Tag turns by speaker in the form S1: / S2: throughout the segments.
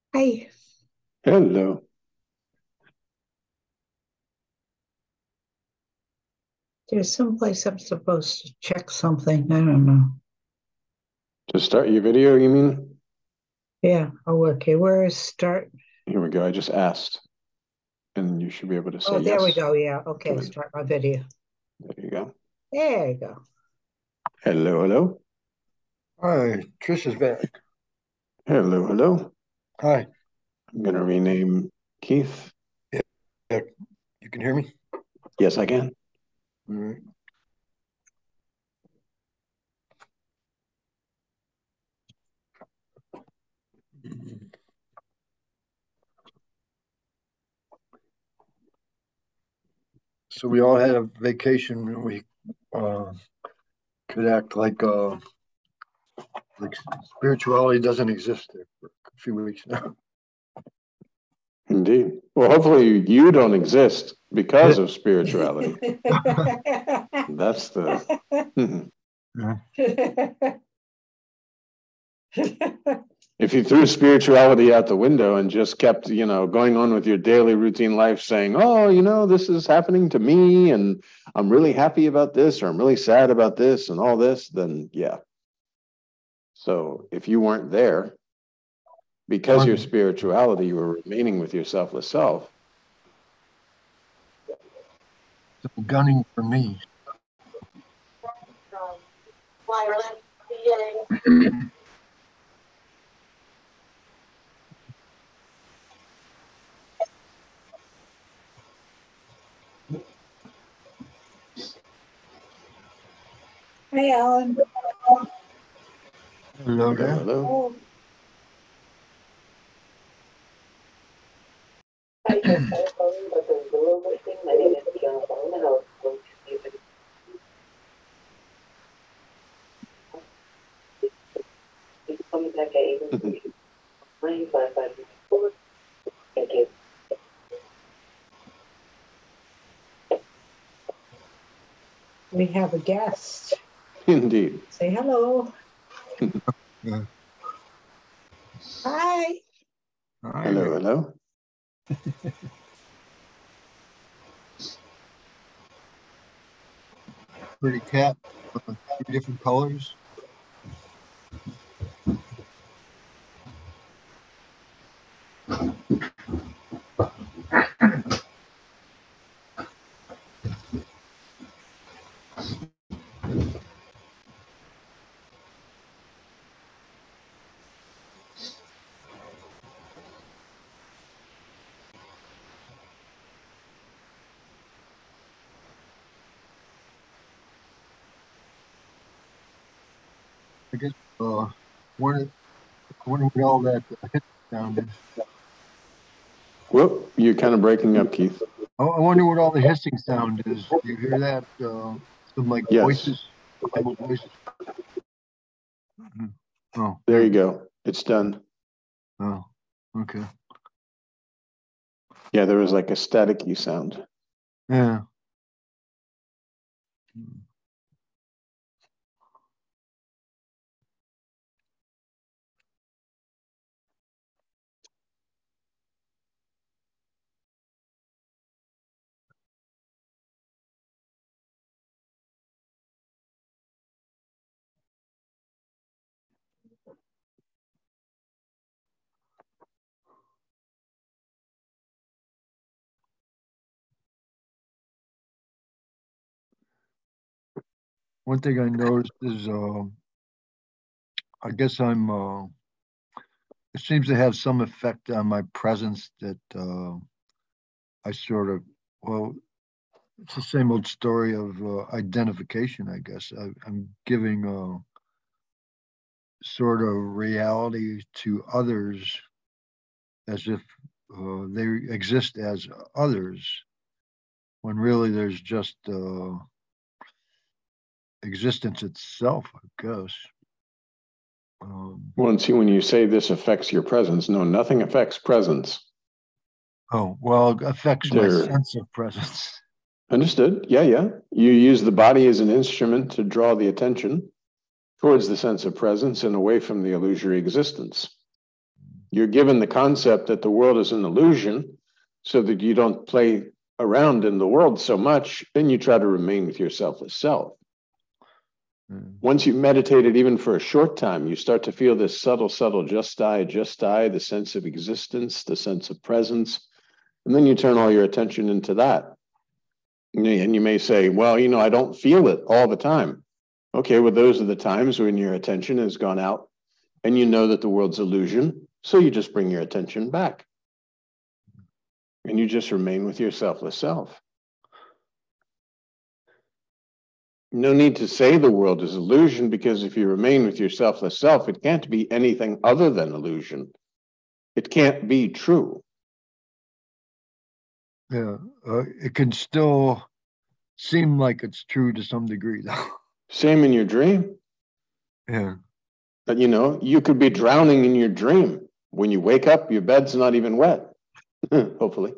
S1: Hey,
S2: Hello.
S1: there's someplace I'm supposed to check something. I don't know.
S2: To start your video, you mean?
S1: Yeah. Oh, okay. Where is start?
S2: Here we go. I just asked, and you should be able to say
S1: Oh, there we
S2: yes.
S1: go. Yeah. Okay.
S2: Good.
S1: Start my video.
S2: There you go.
S1: There you go.
S2: Hello, hello.
S3: Hi, Trish is back.
S2: Hello, hello.
S3: Hi.
S2: I'm going to rename Keith.
S3: Yeah, yeah, you can hear me?
S2: Yes, I can.
S3: All right. So we all had a vacation and we uh, could act like spirituality doesn't exist there for a few weeks now.
S2: Indeed. Well, hopefully you don't exist because of spirituality. That's the.
S3: Yeah.
S2: If you threw spirituality out the window and just kept, going on with your daily routine life saying, oh, this is happening to me and I'm really happy about this or I'm really sad about this and all this, then yeah. So if you weren't there, because your spirituality, you were remaining with your selfless self.
S3: So gunning for me.
S1: Hey, Alan.
S3: Hello
S2: Hello,
S3: there.
S2: hello.
S1: Oh, we have a guest.
S2: Indeed.
S1: Say hello.
S3: Uh,
S1: Hi.
S2: Hello,
S3: Hi.
S2: hello.
S3: Pretty cat. Three different colors. I guess wonder, wonder what all that hit sound is.
S2: Whoop, you're kind of breaking up, Keith.
S3: I wonder what all the hissing sound is. Do you hear that? Some like
S2: Yes,
S3: voices, Bible voices. Mhm. Oh,
S2: there
S3: there
S2: you
S3: it is.
S2: go. It's done.
S3: Oh, okay.
S2: Yeah, there was like a staticky sound.
S3: Yeah. One thing I noticed is, I guess it seems to have some effect on my presence that I sort of, well, it's the same old story of identification, I guess. I'm giving sort of reality to others as if they exist as others, when really there's just existence itself, I guess. Um,
S2: Well, and see, when you say this affects your presence, no, nothing affects presence.
S3: oh, well, it affects my
S2: They're
S3: sense of presence.
S2: understood. Yeah, yeah. You use the body as an instrument to draw the attention towards the sense of presence and away from the illusory existence. You're given the concept that the world is an illusion so that you don't play around in the world so much, then you try to remain with your selfless self. Once you've meditated even for a short time, you start to feel this subtle, just I, the sense of existence, the sense of presence. And then you turn all your attention into that. And you may say, well, you know, I don't feel it all the time. Okay, well, those are the times when your attention has gone out and you know that the world's illusion. So you just bring your attention back. And you just remain with your selfless self. No need to say the world is illusion, because if you remain with your selfless self, it can't be anything other than illusion. It can't be true.
S3: Yeah, it can still seem like it's true to some degree, though.
S2: Same in your dream.
S3: Yeah.
S2: But you know, you could be drowning in your dream. When you wake up, your bed's not even wet. Hopefully.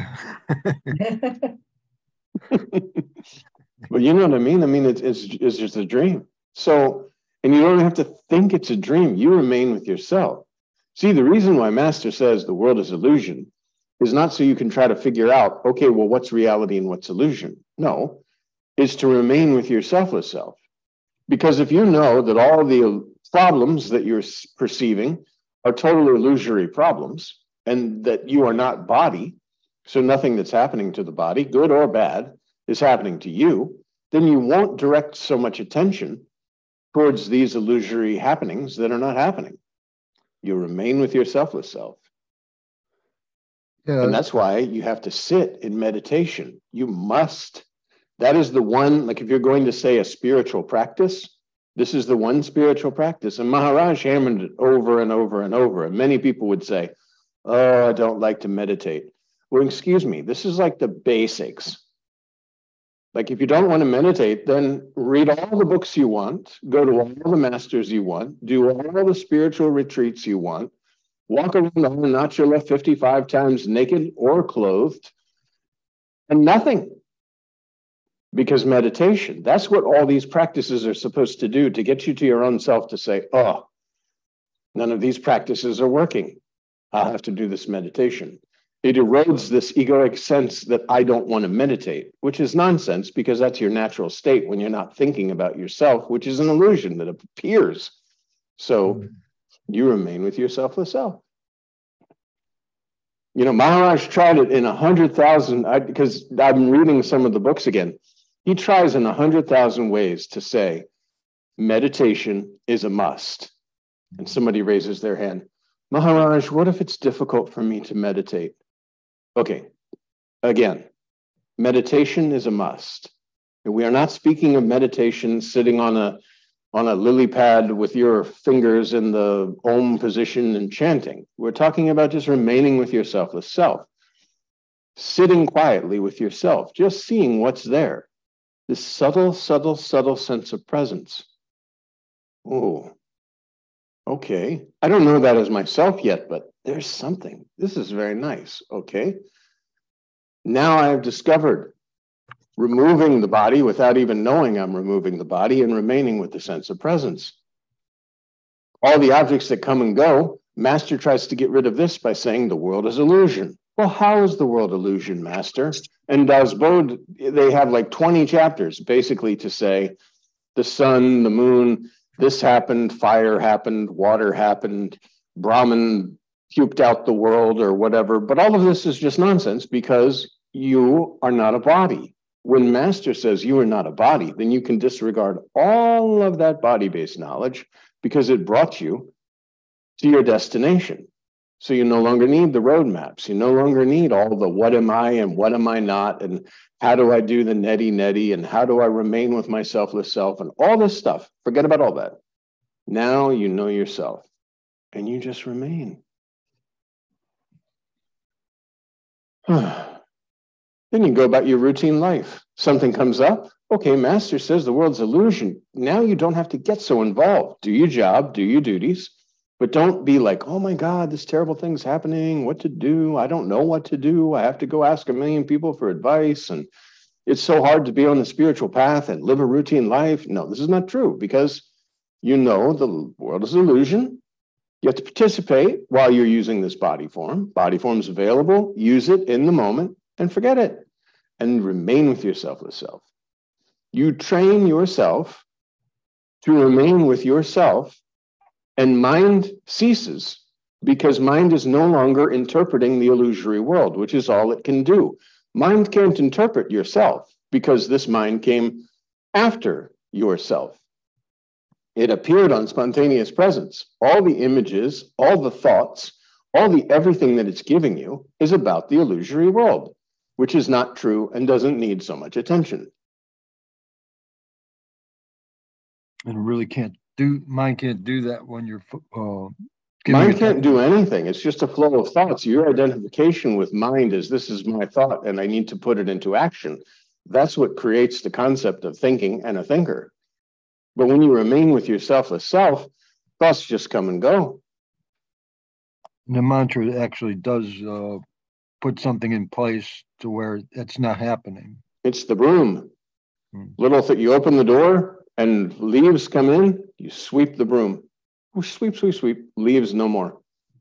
S2: But you know what I mean? I mean, it's just a dream. So, and you don't have to think it's a dream. You remain with yourself. See, the reason why Master says the world is illusion is not so you can try to figure out, okay, well, what's reality and what's illusion? No, it's to remain with your selfless self. Because if you know that all the problems that you're perceiving are total illusory problems, and that you are not body, so nothing that's happening to the body, good or bad, is happening to you, then you won't direct so much attention towards these illusory happenings that are not happening. You remain with your selfless self.
S3: Yeah.
S2: And that's why you have to sit in meditation. You must. That is the one, like if you're going to say a spiritual practice, this is the one spiritual practice. And Maharaj hammered it over and over and over. And many people would say, oh, I don't like to meditate. Well, excuse me, this is like the basics. Like if you don't want to meditate, then read all the books you want, go to all the masters you want, do all the spiritual retreats you want, walk around Arunachala 55 times naked or clothed, and nothing. Because meditation, that's what all these practices are supposed to do, to get you to your own self to say, oh, none of these practices are working. I'll have to do this meditation. It erodes this egoic sense that I don't want to meditate, which is nonsense, because that's your natural state when you're not thinking about yourself, which is an illusion that appears. So you remain with your selfless self. You know, Maharaj tried it in 100,000, because I'm reading some of the books again. He tries in 100,000 ways to say, meditation is a must. And somebody raises their hand. Maharaj, what if it's difficult for me to meditate? Okay, again, meditation is a must. And we are not speaking of meditation sitting on a lily pad with your fingers in the Om position and chanting. We're talking about just remaining with your selfless self, sitting quietly with yourself, just seeing what's there. This subtle sense of presence. Oh, okay. I don't know that as myself yet, but there's something. This is very nice. Okay. Now I've discovered removing the body without even knowing I'm removing the body and remaining with the sense of presence. All the objects that come and go, Master tries to get rid of this by saying the world is illusion. Well, how is the world illusion, Master? And Das Bodh, they have like 20 chapters basically to say the sun, the moon, this happened, fire happened, water happened, Brahman puked out the world or whatever. But all of this is just nonsense, because you are not a body. When Master says you are not a body, then you can disregard all of that body-based knowledge, because it brought you to your destination. So you no longer need the roadmaps. You no longer need all the what am I and what am I not, and how do I do the neti, and how do I remain with my selfless self, and all this stuff. Forget about all that. Now you know yourself, and you just remain. Then you go about your routine life. Something comes up. Okay, Master says the world's illusion. Now you don't have to get so involved. Do your job, do your duties, but don't be like, oh my God, this terrible thing's happening. What to do? I don't know what to do. I have to go ask a million people for advice. And it's so hard to be on the spiritual path and live a routine life. No, this is not true, because you know the world is illusion. You have to participate while you're using this body form. Body form's available, use it in the moment and forget it and remain with your selfless self. You train yourself to remain with yourself, and mind ceases because mind is no longer interpreting the illusory world, which is all it can do. Mind can't interpret yourself because this mind came after yourself. It appeared on spontaneous presence. All the images, all the thoughts, everything that it's giving you is about the illusory world, which is not true and doesn't need so much attention.
S3: And really mind can't do that when you're
S2: mind can't do anything. It's just a flow of thoughts. Your identification with mind is, this is my thought and I need to put it into action. That's what creates the concept of thinking and a thinker. But when you remain with your selfless self, thoughts just come and go.
S3: The mantra actually does put something in place to where it's not happening.
S2: It's the broom. You open the door and leaves come in, you sweep the broom. Sweep, sweep, sweep, leaves no more.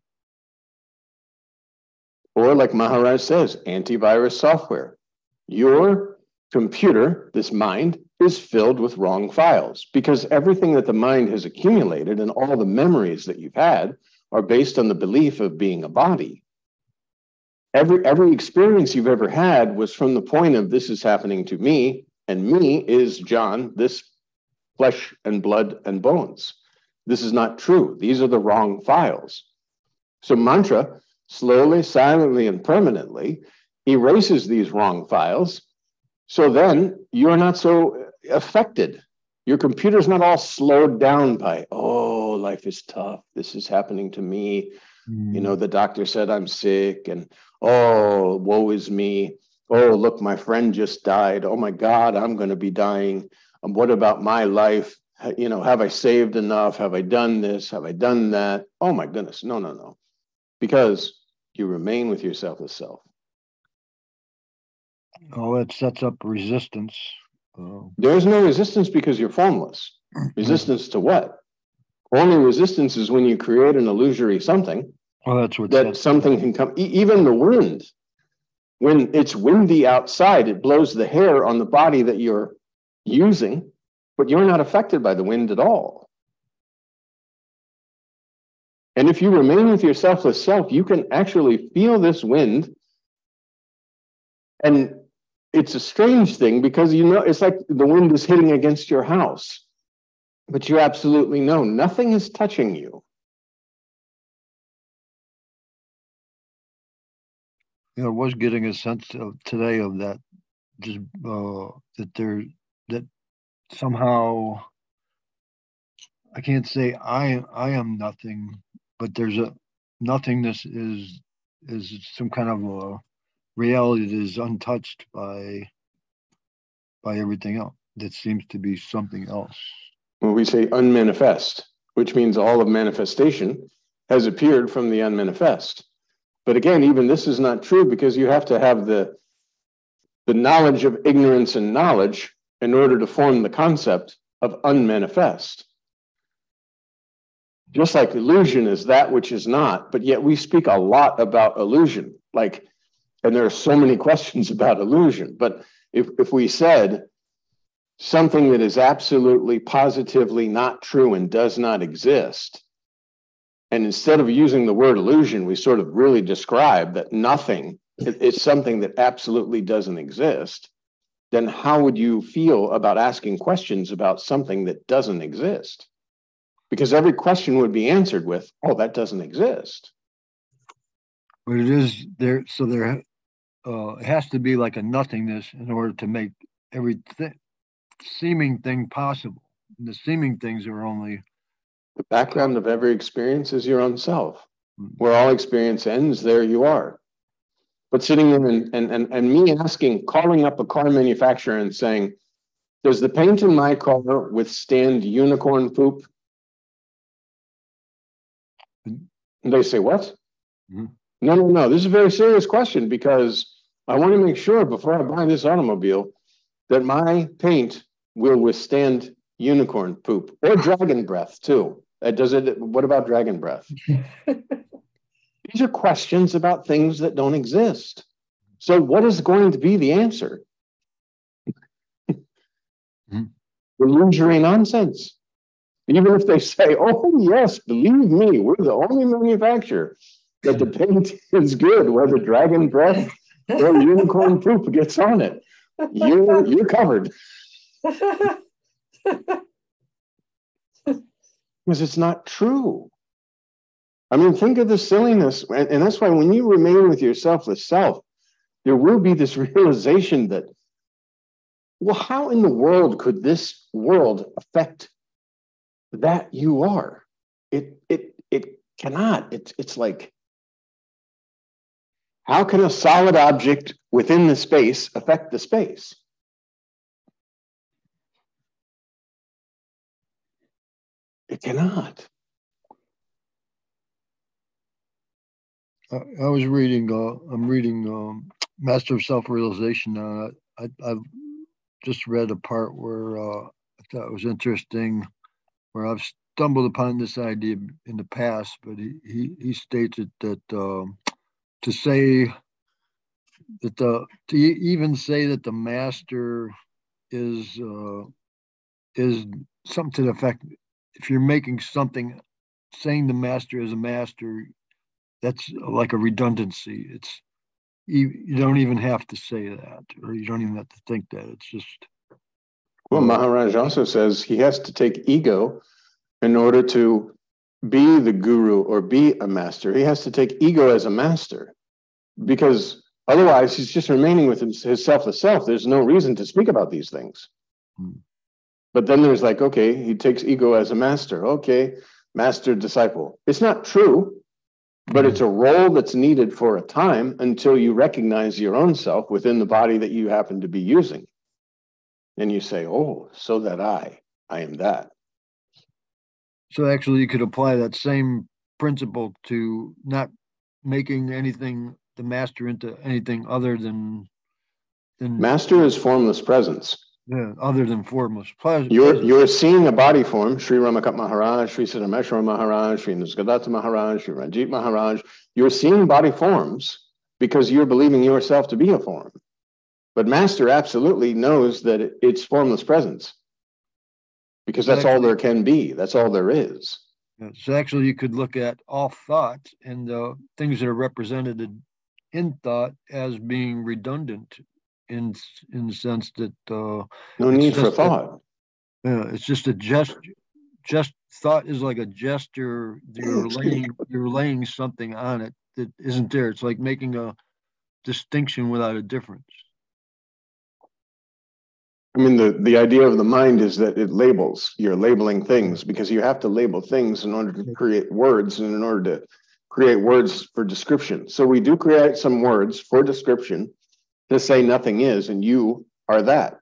S2: Or like Maharaj says, antivirus software. Your computer, this mind, is filled with wrong files because everything that the mind has accumulated and all the memories that you've had are based on the belief of being a body. Every experience you've ever had was from the point of, this is happening to me, and me is John, this flesh and blood and bones. This is not true. These are the wrong files. So mantra, slowly, silently, and permanently erases these wrong files. So then you're not so affected. Your computer's not all slowed down by, oh, life is tough. This is happening to me. You know, the doctor said I'm sick, and oh, woe is me. Oh, look, my friend just died. Oh my God, I'm going to be dying. What about my life? You know, have I saved enough? Have I done this? Have I done that? Oh my goodness. No, no, no. Because you remain with your selfless self.
S3: Oh, it sets up resistance.
S2: There's no resistance because you're formless. Resistance to what? Only resistance is when you create an illusory something.
S3: Oh, that's what
S2: that something can come. Even the wind, when it's windy outside, it blows the hair on the body that you're using, but you're not affected by the wind at all. And if you remain with your selfless self, you can actually feel this wind. And it's a strange thing because, you know, it's like the wind is hitting against your house, but you absolutely know nothing is touching you.
S3: You know, I was getting a sense of today of that, just that somehow I can't say I am nothing, but there's a nothingness is some kind of a reality that is untouched by everything else. That seems to be something else.
S2: When we say unmanifest, which means all of manifestation has appeared from the unmanifest. But again, even this is not true because you have to have the knowledge of ignorance and knowledge in order to form the concept of unmanifest. Just like illusion is that which is not, but yet we speak a lot about illusion. And there are so many questions about illusion. But if we said something that is absolutely positively not true and does not exist, and instead of using the word illusion, we sort of really describe that nothing is something that absolutely doesn't exist, then how would you feel about asking questions about something that doesn't exist? Because every question would be answered with, oh, that doesn't exist.
S3: But it is there, so there it has to be like a nothingness in order to make every seeming thing possible. And the seeming things are only...
S2: The background of every experience is your own self. Where all experience ends, there you are. But sitting in and me calling up a car manufacturer and saying, does the paint in my car withstand unicorn poop? And they say, what? Mm-hmm. No. This is a very serious question because I want to make sure before I buy this automobile that my paint will withstand unicorn poop or dragon breath too. What about dragon breath? These are questions about things that don't exist. So what is going to be the answer? Illusory nonsense. Even if they say, oh, yes, believe me, we're the only manufacturer that the paint is good, whether dragon breath or unicorn poop gets on it. You're covered. Because it's not true. I mean, think of the silliness. And that's why when you remain with your selfless self, there will be this realization that, well, how in the world could this world affect that you are? It cannot. It's like, how can a solid object within the space affect the space? It cannot.
S3: I was reading, I'm reading Master of Self-Realization. I've just read a part where I thought it was interesting, where I've stumbled upon this idea in the past, but he stated that to say that to even say that the master is something to the effect, if you're making something, saying the master is a master, that's like a redundancy. It's you don't even have to say that, or you don't even have to think that. It's just.
S2: Well, Maharaj also says he has to take ego in order to be the guru or be a master. He has to take ego as a master, because otherwise he's just remaining with his selfless self. There's no reason to speak about these things. But then there's like, okay, he takes ego as a master. Okay, master disciple. It's not true, but it's a role that's needed for a time until you recognize your own self within the body that you happen to be using. And you say, oh, so that I am that.
S3: So actually you could apply that same principle to not making anything, the master, into anything other than
S2: master is formless presence.
S3: Yeah, other than formless presence.
S2: You're seeing a body form, Sri Ramakat Maharaj, Sri Siddhameshwara Maharaj, Sri Nisargadatta Maharaj, Sri Ranjit Maharaj. You're seeing body forms because you're believing yourself to be a form. But master absolutely knows that it's formless presence, because that's all there can be. That's all there is.
S3: So actually you could look at all thought and the things that are represented in thought as being redundant in the sense that
S2: no need for thought.
S3: It's just a gesture. Just thought is like a gesture. You're laying something on it that isn't there. It's like making a distinction without a difference.
S2: I mean, the idea of the mind is that it labels. You're labeling things because you have to label things in order to create words and in order to create words for description. So we do create some words for description to say nothing is, and you are that.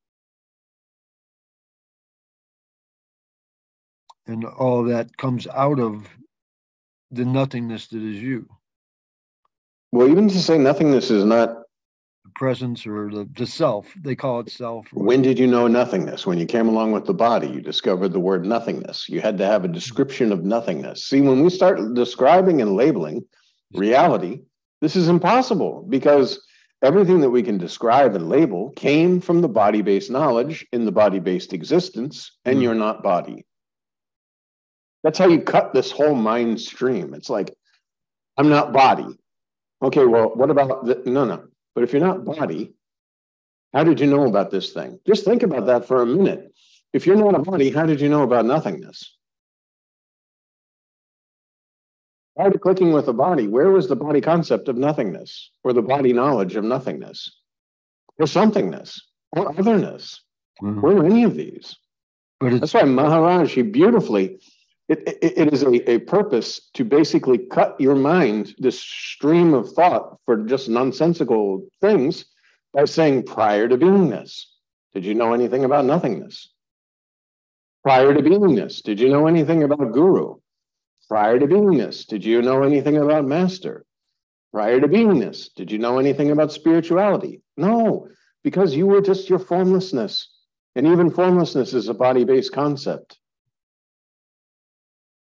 S3: And all that comes out of the nothingness that is you.
S2: Well, even to say nothingness is not
S3: the presence or the self. They call it self.
S2: When did you know nothingness? When you came along with the body, you discovered the word nothingness. You had to have a description of nothingness. See, when we start describing and labeling reality, this is impossible, because everything that we can describe and label came from the body-based knowledge in the body-based existence, and you're not body. That's how you cut this whole mind stream. It's like, I'm not body. Okay, well, what about no. But if you're not body, how did you know about this thing? Just think about that for a minute. If you're not a body, how did you know about nothingness? Prior to clicking with the body, where was the body concept of nothingness, or the body knowledge of nothingness, or somethingness, or otherness? Where were any of these? But that's why Maharaj, he beautifully, it is a purpose to basically cut your mind, this stream of thought for just nonsensical things, by saying, prior to beingness, did you know anything about nothingness? Prior to beingness, did you know anything about guru? Prior to beingness, did you know anything about master? Prior to beingness, did you know anything about spirituality? No, because you were just your formlessness. And even formlessness is a body-based concept.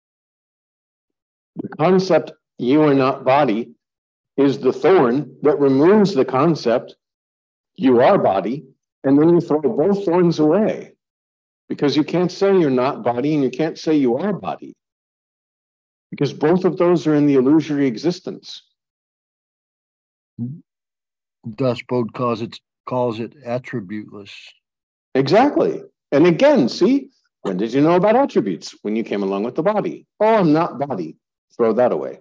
S2: concept, you are not body, is the thorn that removes the concept, you are body, and then you throw both thorns away. Because you can't say you're not body and you can't say you are body. Because both of those are in the illusory existence.
S3: Dustbode calls it attributeless.
S2: Exactly. And again, see, when did you know about attributes? When you came along with the body. Oh, I'm not body. Throw that away.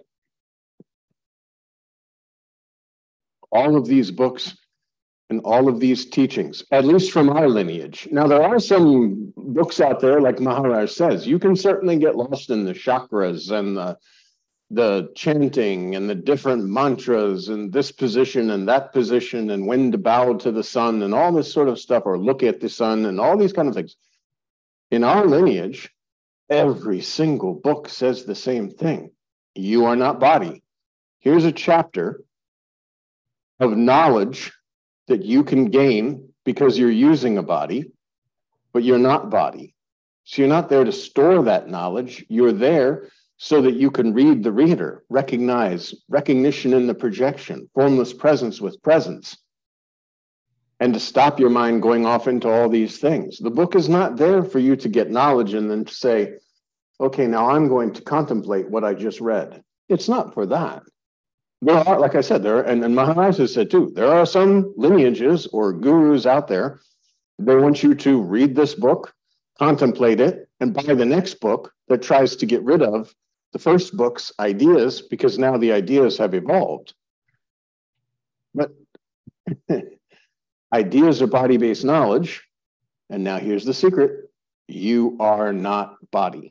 S2: All of these books and all of these teachings, at least from our lineage. Now, there are some books out there, like Maharaj says, you can certainly get lost in the chakras and the chanting and the different mantras and this position and that position and when to bow to the sun and all this sort of stuff, or look at the sun and all these kind of things. In our lineage, every single book says the same thing. You are not body. Here's a chapter of knowledge that you can gain because you're using a body, but you're not body. So you're not there to store that knowledge. You're there so that you can read the reader, recognition in the projection, formless presence with presence, and to stop your mind going off into all these things. The book is not there for you to get knowledge and then to say, okay, now I'm going to contemplate what I just read. It's not for that. There are, like I said, and Maharaj has said too, there are some lineages or gurus out there. They want you to read this book, contemplate it, and buy the next book that tries to get rid of the first book's ideas, because now the ideas have evolved. But ideas are body-based knowledge. And now here's the secret. You are not body.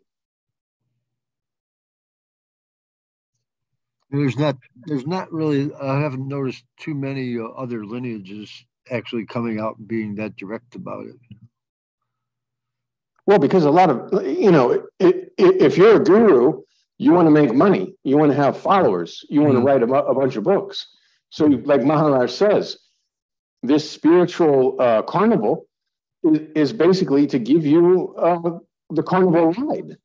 S3: There's not really, I haven't noticed too many other lineages actually coming out and being that direct about it.
S2: Well, because a lot of, if you're a guru, you want to make money, you want to have followers, you want to write a bunch of books. So like Maharaj says, this spiritual carnival is basically to give you the carnival ride.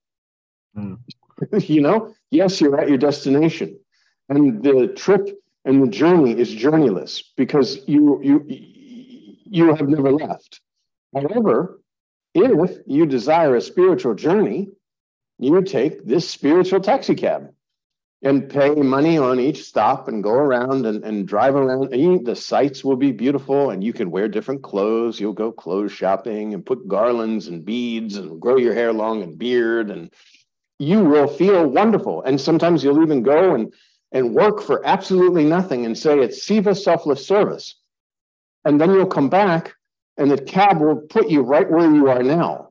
S2: Yes, you're at your destination. And the trip and the journey is journeyless because you have never left. However, if you desire a spiritual journey, you take this spiritual taxi cab and pay money on each stop and go around and drive around. And the sights will be beautiful and you can wear different clothes. You'll go clothes shopping and put garlands and beads and grow your hair long and beard, and you will feel wonderful. And sometimes you'll even go and work for absolutely nothing and say it's Siva selfless service. And then you'll come back and the cab will put you right where you are now.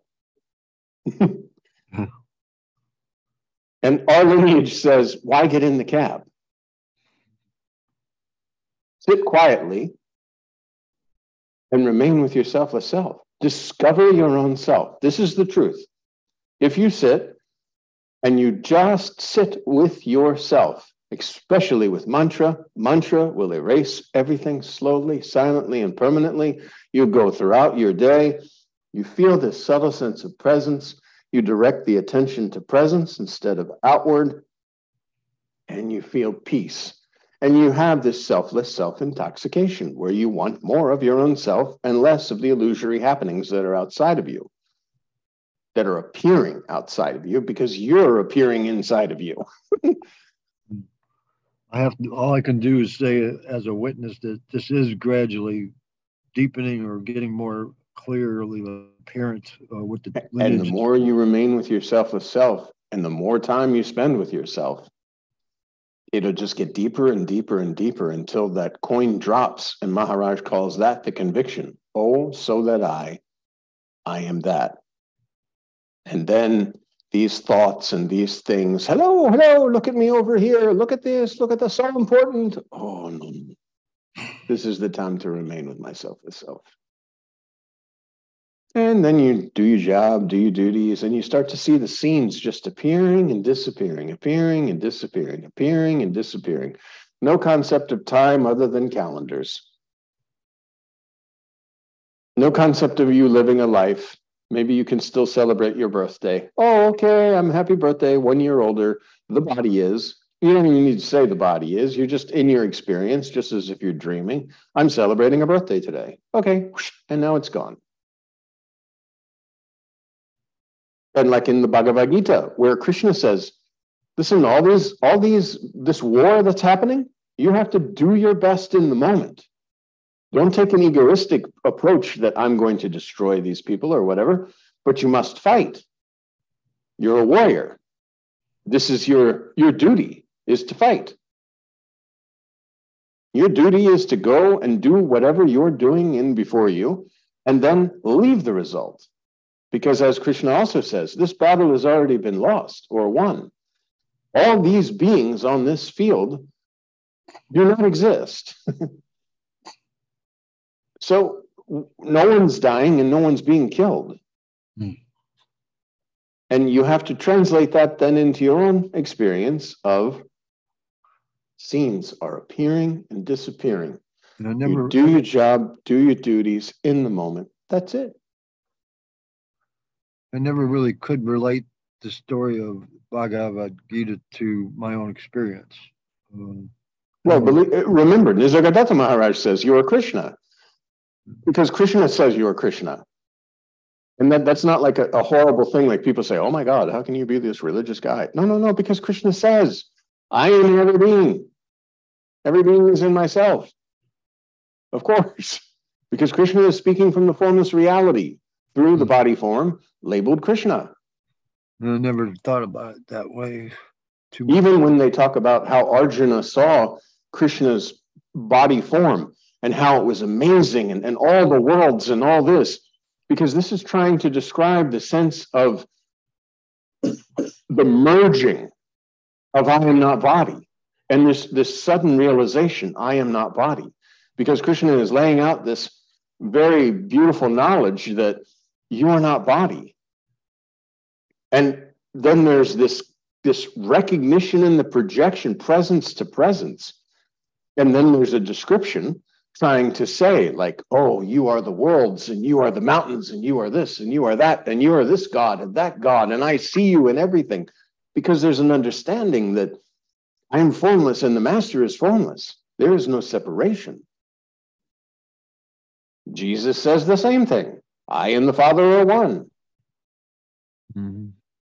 S2: And our lineage says, why get in the cab? Sit quietly and remain with your selfless self. Discover your own self. This is the truth. If you sit and you just sit with yourself, especially with mantra will erase everything slowly, silently, and permanently. You go throughout your day. You feel this subtle sense of presence. You direct the attention to presence instead of outward, and you feel peace. And you have this selfless self-intoxication where you want more of your own self and less of the illusory happenings that are outside of you, that are appearing outside of you because you're appearing inside of you.
S3: All I can do is say as a witness that this is gradually deepening or getting more clearly apparent with the lineage.
S2: And the more you remain with your selfless self and the more time you spend with yourself, it'll just get deeper and deeper and deeper until that coin drops. And Maharaj calls that the conviction. Oh, so that I am that. And then these thoughts and these things, hello, look at me over here, look at this, so important. Oh, no. This is the time to remain with myself, the self. And then you do your job, do your duties, and you start to see the scenes just appearing and disappearing, appearing and disappearing, appearing and disappearing. No concept of time other than calendars. No concept of you living a life. Maybe you can still celebrate your birthday. Oh, okay, I'm happy birthday, 1 year older. The body is. You don't even need to say the body is. You're just in your experience, just as if you're dreaming. I'm celebrating a birthday today. Okay, and now it's gone. And like in the Bhagavad Gita, where Krishna says, listen, this war that's happening, you have to do your best in the moment. Don't take an egoistic approach that I'm going to destroy these people or whatever, but you must fight. You're a warrior. This is your duty, is to fight. Your duty is to go and do whatever you're doing in before you, and then leave the result. Because as Krishna also says, this battle has already been lost or won. All these beings on this field do not exist. So no one's dying and no one's being killed. And you have to translate that then into your own experience of scenes are appearing and disappearing.
S3: And
S2: you do your job, do your duties in the moment. That's it.
S3: I never really could relate the story of Bhagavad Gita to my own experience.
S2: Remember, Nisargadatta Maharaj says you are Krishna. Because Krishna says you are Krishna. And that's not like a horrible thing like people say, oh my God, how can you be this religious guy? No, because Krishna says, I am every being. Every being is in myself. Of course. Because Krishna is speaking from the formless reality through the body form labeled Krishna.
S3: I never thought about it that way too much.
S2: Even when they talk about how Arjuna saw Krishna's body form and how it was amazing and all the worlds and all this, because this is trying to describe the sense of the merging of I am not body and this sudden realization, I am not body. Because Krishna is laying out this very beautiful knowledge that you are not body. And then there's this recognition in the projection, presence to presence. And then there's a description trying to say like, oh, you are the worlds and you are the mountains and you are this and you are that and you are this God and that God and I see you in everything, because there's an understanding that I am formless and the master is formless. There is no separation. Jesus says the same thing. I and the Father are one.
S3: Mm-hmm.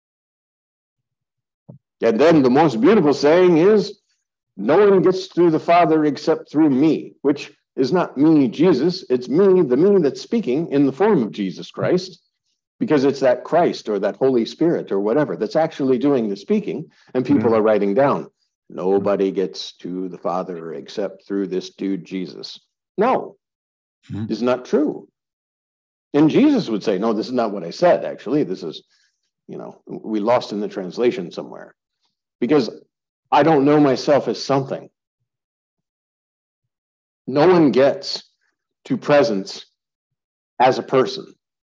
S2: And then the most beautiful saying is, no one gets through the Father except through me, which is not me, Jesus. It's me, the me that's speaking in the form of Jesus Christ, because it's that Christ or that Holy Spirit or whatever that's actually doing the speaking, and people are writing down, nobody gets to the Father except through this dude, Jesus. No, it's not true. And Jesus would say, no, this is not what I said, actually. This is, we lost in the translation somewhere. Because I don't know myself as something. No one gets to presence as a person.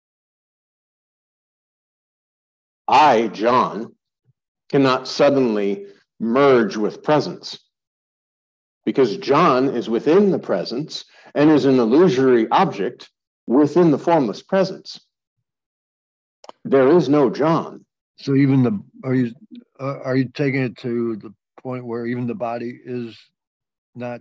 S2: I, John, cannot suddenly merge with presence. Because John is within the presence and is an illusory object within the formless presence. There is no John.
S3: So even are you taking it to the point where even the body is not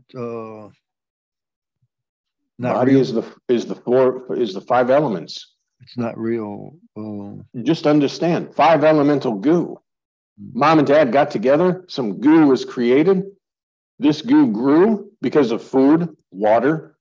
S2: body
S3: real?
S2: is the five elements.
S3: It's not real.
S2: Just understand, 5 elemental goo. Mom and dad got together, some goo was created. This goo grew because of food, water,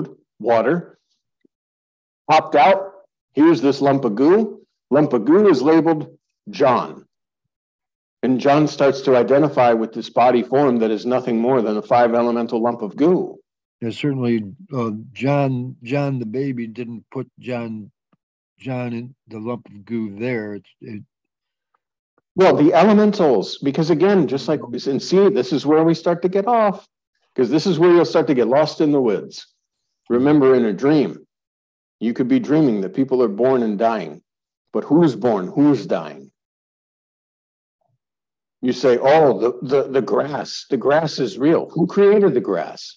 S2: popped out. Here's this lump of goo. Lump of goo is labeled John. And John starts to identify with this body form that is nothing more than a 5 elemental lump of goo.
S3: Yeah, certainly John the baby didn't put John in the lump of goo there.
S2: Well, the elementals, because again, just like, and see, this is where we start to get off, because this is where you'll start to get lost in the woods. Remember, in a dream, you could be dreaming that people are born and dying, but who's born? Who's dying? You say, oh, the grass is real. Who created the grass?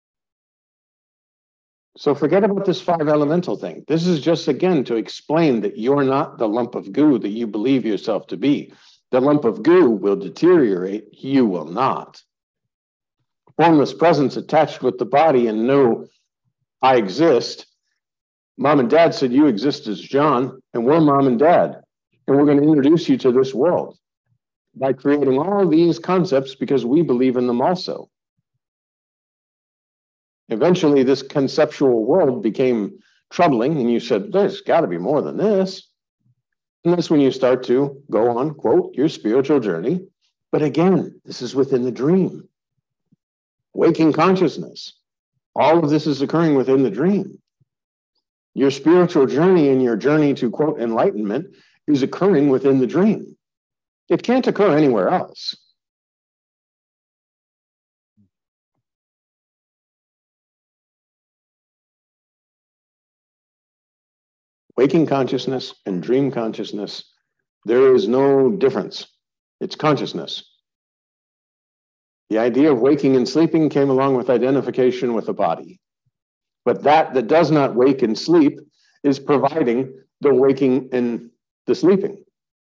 S2: So forget about this 5 elemental thing. This is just, again, to explain that you're not the lump of goo that you believe yourself to be. The lump of goo will deteriorate, you will not. Formless presence attached with the body and know I exist. Mom and dad said you exist as John, and we're mom and dad. And we're going to introduce you to this world by creating all these concepts because we believe in them also. Eventually, this conceptual world became troubling, and you said, there's got to be more than this. And that's when you start to go on, quote, your spiritual journey. But again, this is within the dream. Waking consciousness. All of this is occurring within the dream. Your spiritual journey and your journey to, quote, enlightenment is occurring within the dream. It can't occur anywhere else. Waking consciousness and dream consciousness, there is no difference. It's consciousness. The idea of waking and sleeping came along with identification with the body. But that does not wake and sleep is providing the waking and the sleeping.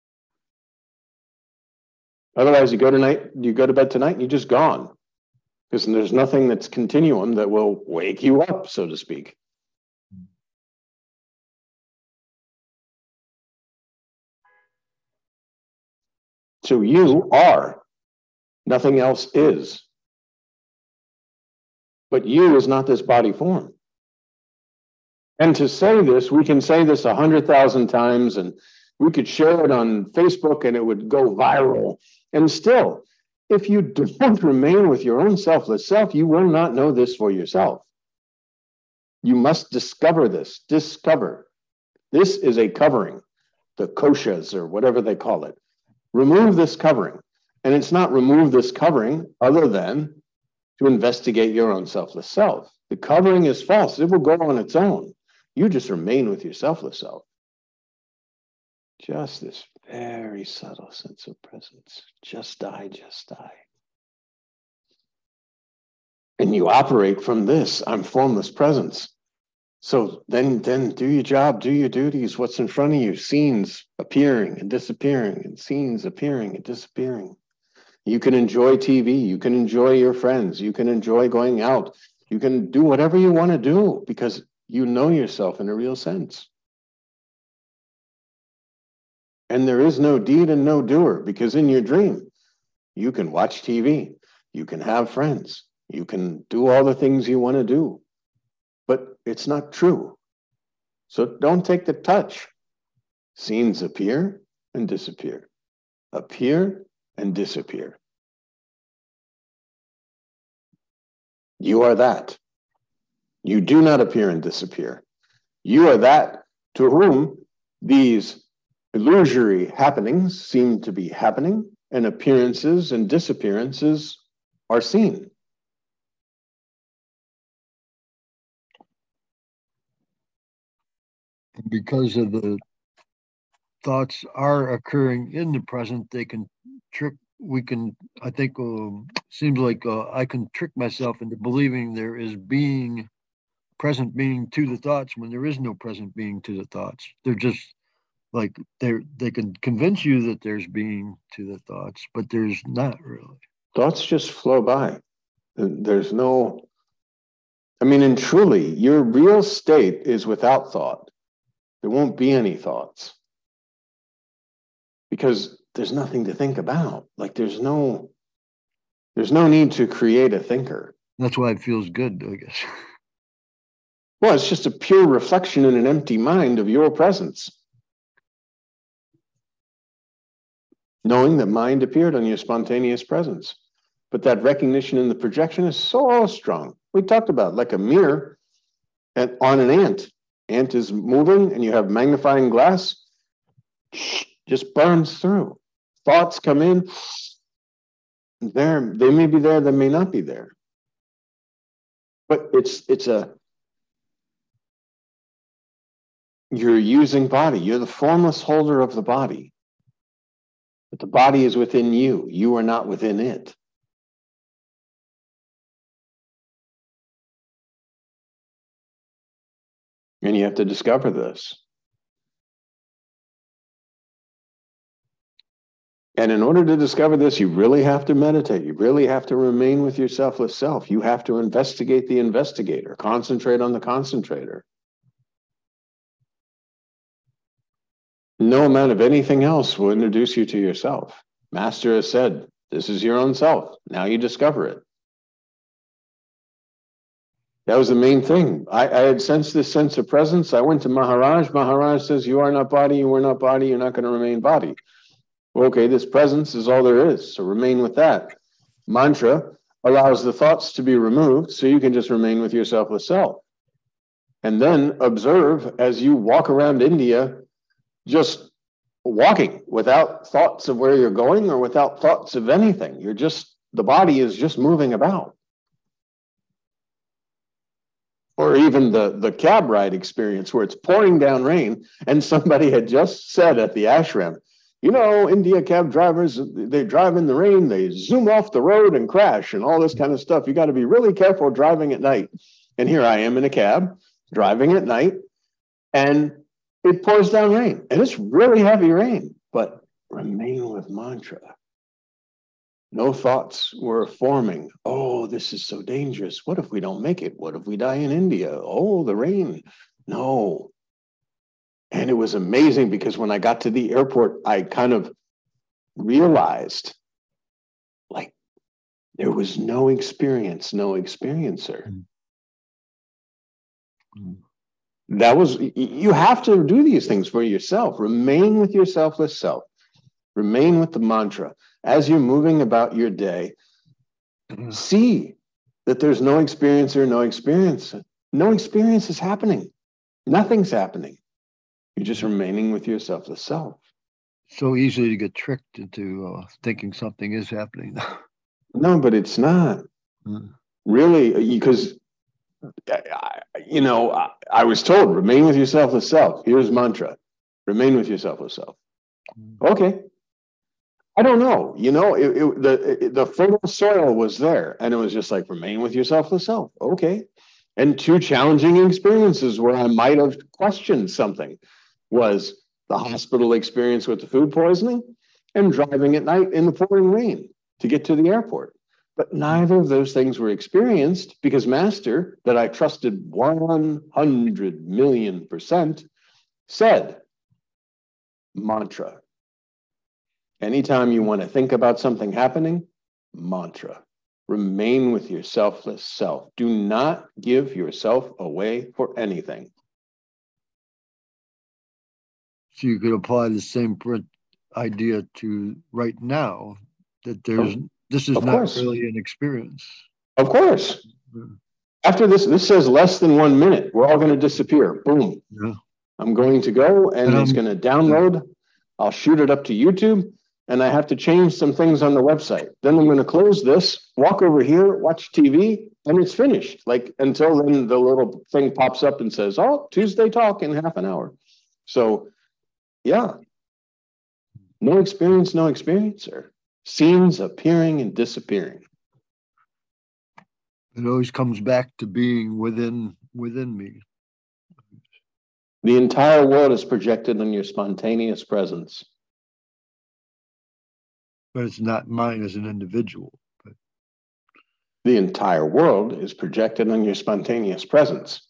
S2: Otherwise, you go to bed tonight and you're just gone. Because there's nothing that's continuum that will wake you up, so to speak. So you are. Nothing else is. But you is not this body form. And to say this, we can say this 100,000 times, and we could share it on Facebook and it would go viral. And still, if you don't remain with your own selfless self, you will not know this for yourself. You must discover this. Discover. This is a covering, the koshas or whatever they call it. Remove this covering. And it's not remove this covering other than to investigate your own selfless self. The covering is false. It will go on its own. You just remain with your selfless self. Just this very subtle sense of presence. Just I, just I. And you operate from this. I'm formless presence. So then do your job, do your duties. What's in front of you? Scenes appearing and disappearing, and scenes appearing and disappearing. You can enjoy TV. You can enjoy your friends. You can enjoy going out. You can do whatever you want to do because you know yourself in a real sense. And there is no deed and no doer because in your dream, you can watch TV. You can have friends. You can do all the things you want to do. But it's not true. So don't take the touch. Scenes appear and disappear. Appear and disappear. You are that. You do not appear and disappear. You are that to whom these illusory happenings seem to be happening, and appearances and disappearances are seen.
S3: Because of the thoughts are occurring in the present, they can trick, I think, seems like I can trick myself into believing there is present being to the thoughts when there is no present being to the thoughts. They're just like, they can convince you that there's being to the thoughts, but there's not really.
S2: Thoughts just flow by. There's no, and truly, your real state is without thought. There won't be any thoughts because there's nothing to think about. Like there's no need to create a thinker.
S3: That's why it feels good, I guess.
S2: Well, it's just a pure reflection in an empty mind of your presence. Knowing that mind appeared on your spontaneous presence. But that recognition in the projection is so strong. We talked about like a mirror on an ant. Ant is moving and you have magnifying glass, just burns through. Thoughts come in, they may be there, they may not be there. But you're using body. You're the formless holder of the body. But the body is within you. You are not within it. And you have to discover this. And in order to discover this, you really have to meditate. You really have to remain with your selfless self. You have to investigate the investigator, concentrate on the concentrator. No amount of anything else will introduce you to yourself. Master has said, this is your own self. Now you discover it. That was the main thing. I had sensed this sense of presence. I went to Maharaj. Maharaj says, you are not body, you are not body, you're not going to remain body. Okay, this presence is all there is, so remain with that. Mantra allows the thoughts to be removed, so you can just remain with your selfless self. And then observe as you walk around India, just walking without thoughts of where you're going or without thoughts of anything. You're just, the body is just moving about. Or even the cab ride experience where it's pouring down rain and somebody had just said at the ashram, you know, India cab drivers, they drive in the rain, they zoom off the road and crash and all this kind of stuff. You got to be really careful driving at night. And here I am in a cab driving at night and it pours down rain and it's really heavy rain, but remain with mantra. No thoughts were forming. Oh, this is so dangerous. What if we don't make it? What if we die in India? Oh, the rain. No. And it was amazing because when I got to the airport, I kind of realized like there was no experience, no experiencer. That was, you have to do these things for yourself. Remain with your selfless self. Remain with the mantra. As you're moving about your day, see that there's no experiencer, no experience. No experience is happening. Nothing's happening. You're just remaining with your selfless self.
S3: So easy to get tricked into thinking something is happening.
S2: No, but it's not. Really, because, you know, I was told, remain with your selfless self. Here's mantra. Remain with your selfless self. Okay. I don't know. You know, the fertile soil was there, and it was just like, remain with your selfless self. Okay. And two challenging experiences where I might have questioned something was the hospital experience with the food poisoning and driving at night in the pouring rain to get to the airport. But neither of those things were experienced because Master, that I trusted 100 million%, said, mantra. Anytime you want to think about something happening, mantra. Remain with your selfless self. Do not give yourself away for anything.
S3: So you could apply the same idea to right now, that this is not really an experience.
S2: Of course. After this says less than 1 minute. We're all going to disappear. Boom. Yeah. I'm going to go and it's going to download. I'll shoot it up to YouTube. And I have to change some things on the website. Then I'm going to close this, walk over here, watch TV, and it's finished. Like until then, the little thing pops up and says, oh, Tuesday talk in half an hour. So, yeah. No experience, no experiencer. Scenes appearing and disappearing.
S3: It always comes back to being within me.
S2: The entire world is projected on your spontaneous presence.
S3: But it's not mine as an individual. But
S2: the entire world is projected on your spontaneous presence.